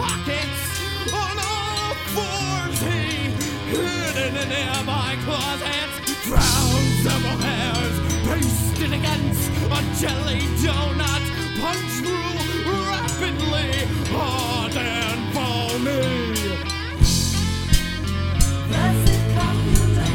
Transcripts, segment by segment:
pockets. On all fours he hid in a nearby closet. Drowned several hairs, pasted against a jelly donut. Punch through rapidly, hard and foamy. Classic computer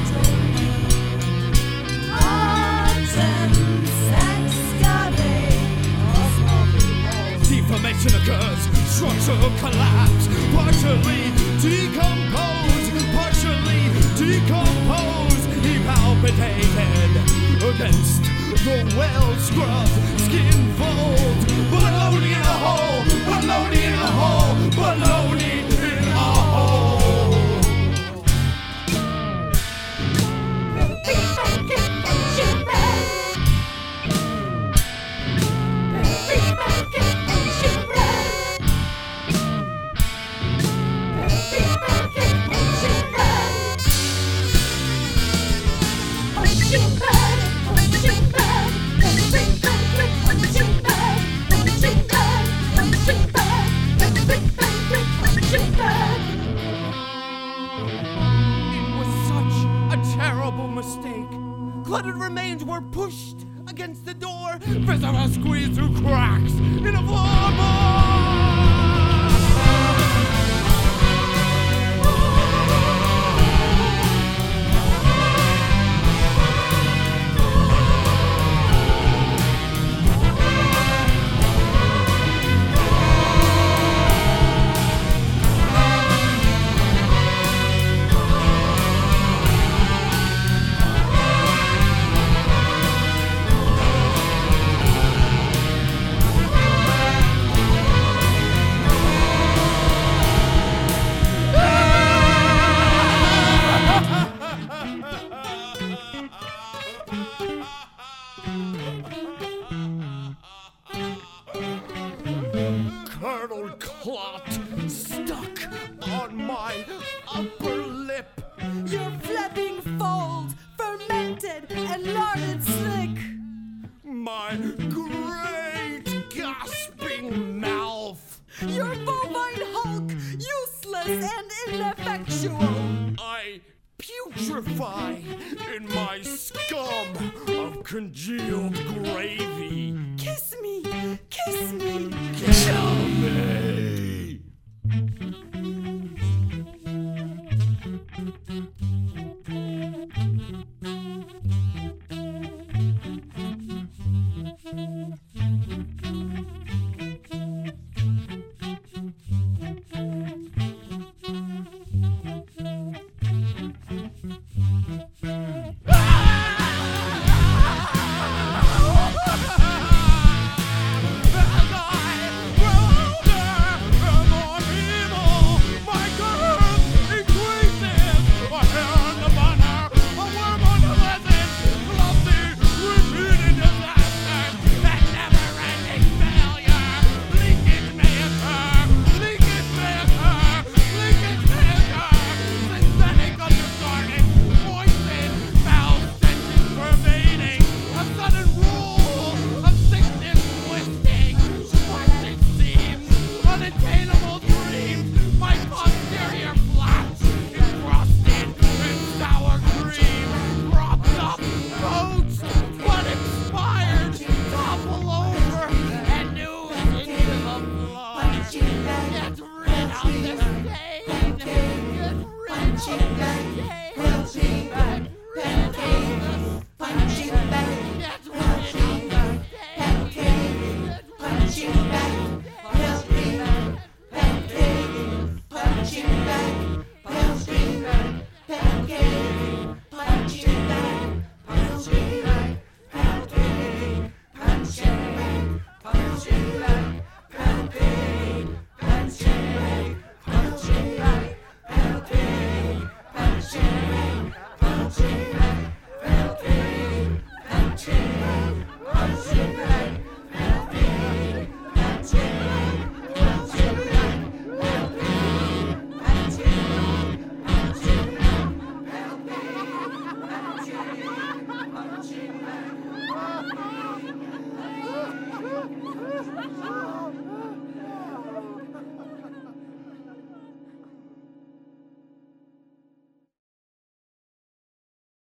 art and excavate. Deformation occurs, structural collapse, partially decomposed. He palpitated against the well-scrubbed skin fold. Baloney in a hole, baloney in a hole, baloney in a hole. Mistake. Cluttered remains were pushed against the door. Visible squeezed through cracks in a floorboard. Curdled clot stuck on my upper lip. Your flapping fold, fermented and larded slick. My great gasping mouth. Your bovine hulk, useless and ineffectual. I putrefy in my scum of congealed gravy. Kiss me, kiss me. Kill me! Punching bag, punching bag.